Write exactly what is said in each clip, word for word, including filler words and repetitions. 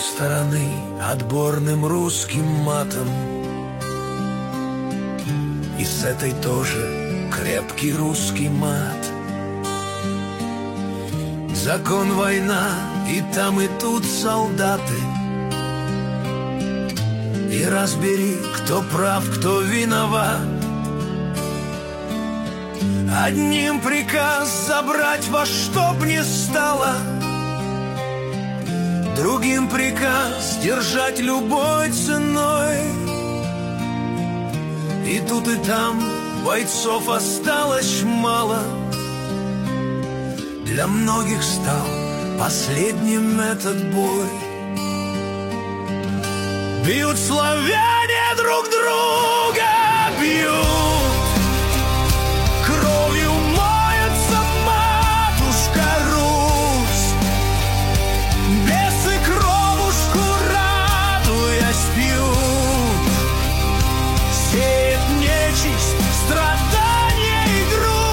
стороны отборным русским матом, и с этой тоже крепкий русский мат. Закон, война, и там, и тут солдаты. И разбери, кто прав, кто виноват. Одним приказ забрать во что б ни стало, другим приказ держать любой ценой. И тут и там бойцов осталось мало. Для многих стал последним этот бой. Бьют славяне друг друга, бьют. Кровью моется матушка Русь. Бесы кровушку радуясь пьют. Сеет нечисть, страдания и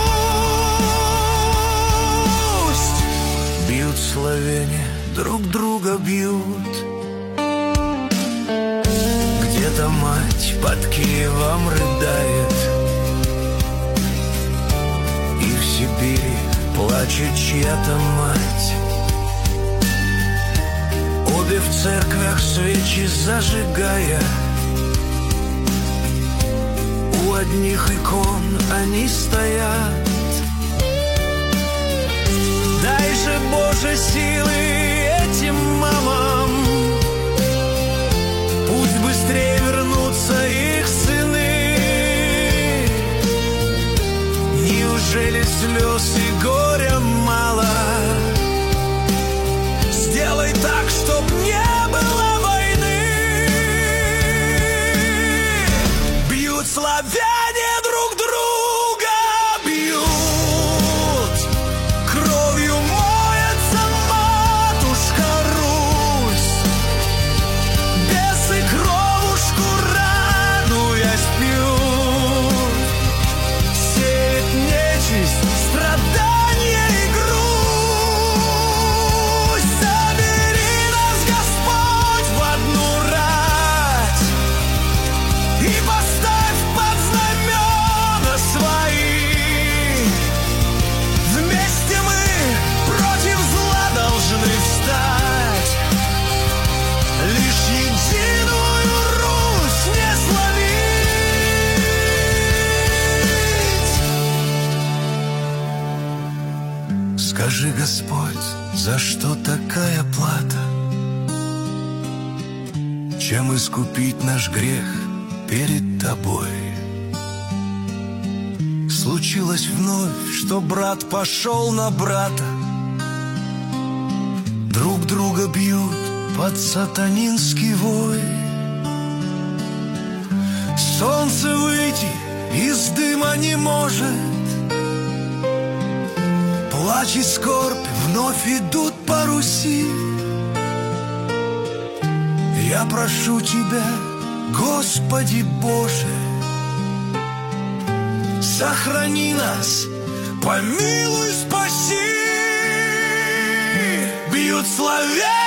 грусть. Бьют славяне, друг друга бьют. Где-то мать под Киевом рыдает, и в Сибири плачет чья-то мать. Обе в церквях свечи зажигая, у одних икон они стоят. Дай же, Боже, силы этим мамам, пусть быстрее вернутся их сыны. Неужели слез и горя мало? Сделай так, чтоб не было войны. Бьют славяне друг друга, бьют. Кровью моется матушка Русь. Бесы кровушку радуясь пьют. Сеет нечисть, страдания и грусть. Собери нас, Господь, в одну рать и поставь под знамена свои. Вместе мы против зла должны встать, лишь единую Русь не сломить. Скажи, Господь, за что такая плата? Чем искупить наш грех перед Тобой? Случилось вновь, что брат пошел на брата. Друг друга бьют под сатанинский вой. Солнце выйти из дыма не может. Плач и скорбь вновь идут по Руси. Я прошу Тебя, Господи Боже, сохрани нас, помилуй, спаси. Бьют славяне